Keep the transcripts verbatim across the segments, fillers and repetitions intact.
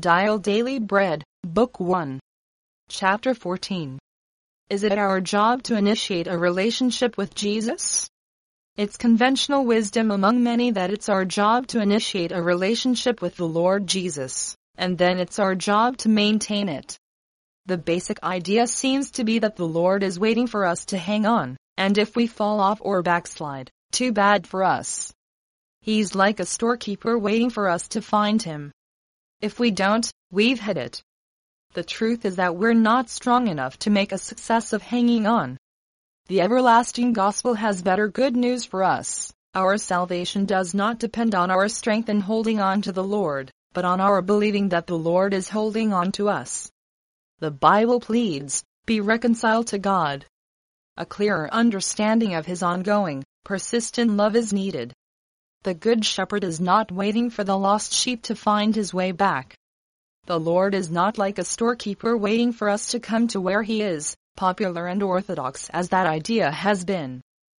Dial Daily Bread, Book one. Chapter fourteen. Is it our job to initiate a relationship with Jesus? It's conventional wisdom among many that it's our job to initiate a relationship with the Lord Jesus, and then it's our job to maintain it. The basic idea seems to be that the Lord is waiting for us to hang on, and if we fall off or backslide, too bad for us. He's like a storekeeper waiting for us to find him. If we don't, we've hit it. The truth is that we're not strong enough to make a success of hanging on. The everlasting gospel has better good news for us. Our salvation does not depend on our strength in holding on to the Lord, but on our believing that the Lord is holding on to us. The Bible pleads, be reconciled to God. A clearer understanding of his ongoing, persistent love is needed. The Good Shepherd is not waiting for the lost sheep to find his way back. The Lord is not like a storekeeper waiting for us to come to where he is, popular and orthodox as that idea has been.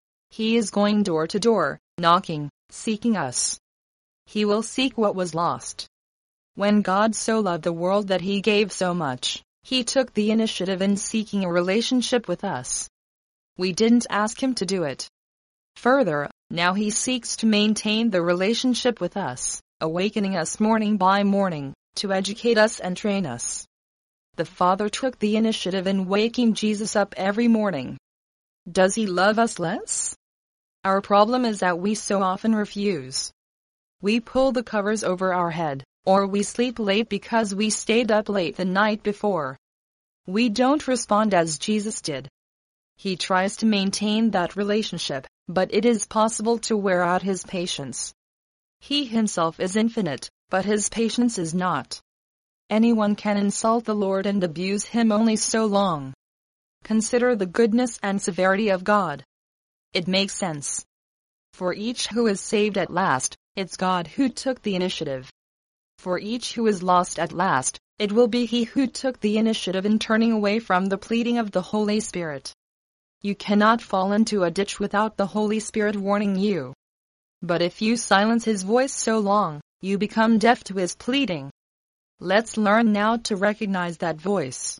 He is going door to door, knocking, seeking us. He will seek what was lost. When God so loved the world that he gave so much, he took the initiative in seeking a relationship with us. We didn't ask him to do it. Further, now he seeks to maintain the relationship with us, awakening us morning by morning, to educate us and train us. The Father took the initiative in waking Jesus up every morning. Does he love us less? Our problem is that we so often refuse. We pull the covers over our head, or we sleep late because we stayed up late the night before. We don't respond as Jesus did. He tries to maintain that relationship, but it is possible to wear out his patience. He himself is infinite, but his patience is not. Anyone can insult the Lord and abuse him only so long. Consider the goodness and severity of God. It makes sense. For each who is saved at last, it's God who took the initiative. For each who is lost at last, it will be he who took the initiative in turning away from the pleading of the Holy Spirit. You cannot fall into a ditch without the Holy Spirit warning you. But if you silence his voice so long, you become deaf to his pleading. Let's learn now to recognize that voice.